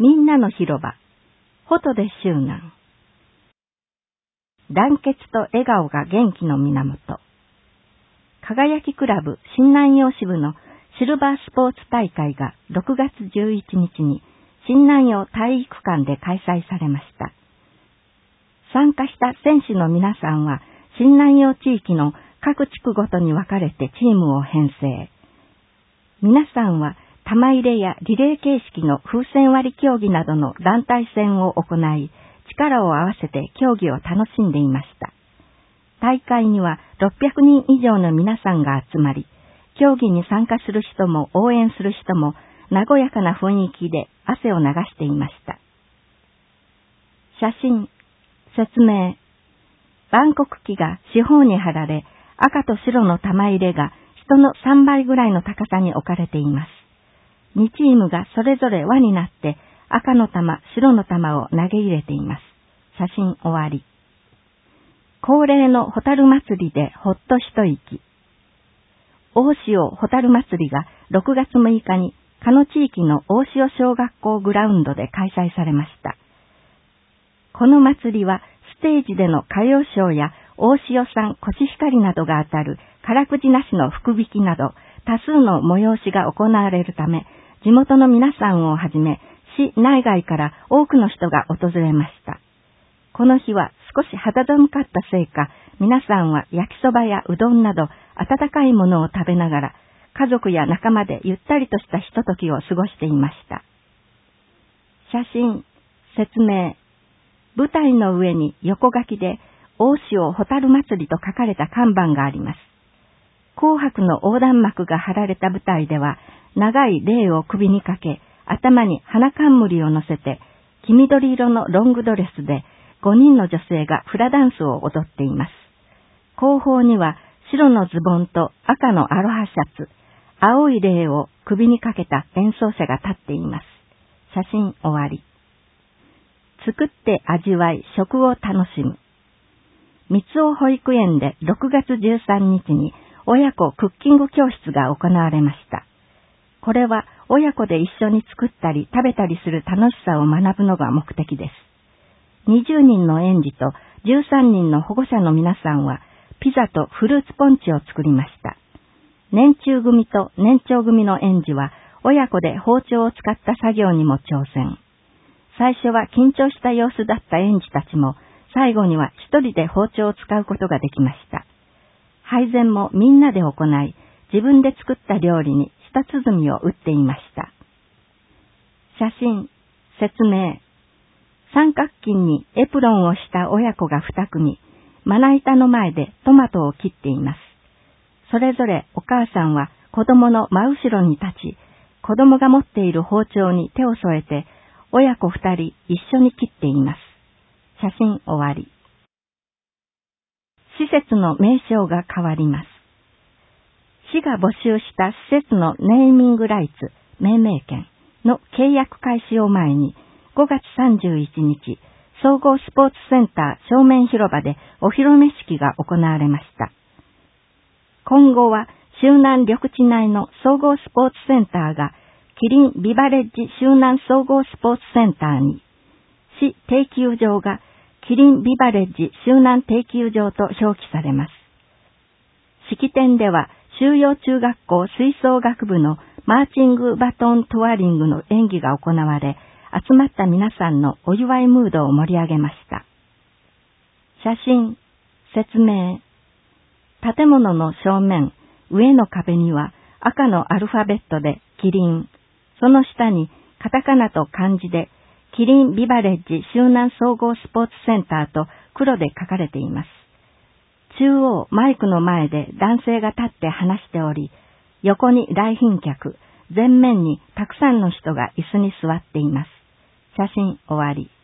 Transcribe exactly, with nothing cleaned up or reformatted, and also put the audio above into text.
みんなの広場、フォトで周南。団結と笑顔が元気の源。輝きクラブ新南陽支部のシルバースポーツ大会がろくがつじゅういちにちに新南陽体育館で開催されました。参加した選手の皆さんは新南陽地域の各地区ごとに分かれてチームを編成。皆さんは玉入れやリレー形式の風船割り競技などの団体戦を行い、力を合わせて競技を楽しんでいました。大会にはろっぴゃくにん以上の皆さんが集まり、競技に参加する人も応援する人も和やかな雰囲気で汗を流していました。写真、説明。万国旗が四方に張られ、赤と白の玉入れが人のさんばいぐらいの高さに置かれています。にチームがそれぞれ輪になって赤の玉、白の玉を投げ入れています。写真終わり。恒例のホタル祭りでほっと一息。大潮ホタル祭りがろくがつむいかに加野地域の大潮小学校グラウンドで開催されました。この祭りはステージでの歌謡ショーや大潮産コシヒカリなどが当たるからくじなしの福引きなど多数の催しが行われるため、地元の皆さんをはじめ市内外から多くの人が訪れました。この日は少し肌寒かったせいか、皆さんは焼きそばやうどんなど温かいものを食べながら、家族や仲間でゆったりとしたひとときを過ごしていました。写真、説明。舞台の上に横書きで大潮ホタル祭りと書かれた看板があります。紅白の横断幕が張られた舞台では、長いレイを首にかけ、頭に花冠を乗せて、黄緑色のロングドレスでごにんの女性がフラダンスを踊っています。後方には白のズボンと赤のアロハシャツ、青いレイを首にかけた演奏者が立っています。写真終わり。作って味わい食を楽しむ。三尾保育園でろくがつじゅうさんにちに親子クッキング教室が行われました。これは親子で一緒に作ったり食べたりする楽しさを学ぶのが目的です。にじゅうにんの園児とじゅうさんにんの保護者の皆さんはピザとフルーツポンチを作りました。年中組と年長組の園児は親子で包丁を使った作業にも挑戦。最初は緊張した様子だった園児たちも最後には一人で包丁を使うことができました。配膳もみんなで行い、自分で作った料理に舌鼓を打っていました。写真、説明。三角巾にエプロンをした親子が二組、まな板の前でトマトを切っています。それぞれお母さんは子供の真後ろに立ち、子供が持っている包丁に手を添えて、親子二人一緒に切っています。写真終わり。施設の名称が変わります。市が募集した施設のネーミングライツ、命名権の契約開始を前に、ごがつさんじゅういちにち、総合スポーツセンター正面広場でお披露目式が行われました。今後は周南緑地内の総合スポーツセンターがキリンビバレッジ周南総合スポーツセンターに、市定休場がキリンビバレッジ周南定休場と表記されます。式典では修陽中学校吹奏楽部のマーチングバトントワリングの演技が行われ、集まった皆さんのお祝いムードを盛り上げました。写真、説明。建物の正面、上の壁には赤のアルファベットでキリン、その下にカタカナと漢字でキリンビバレッジ周南総合スポーツセンターと黒で書かれています。中央マイクの前で男性が立って話しており、横に来賓客、前面にたくさんの人が椅子に座っています。写真終わり。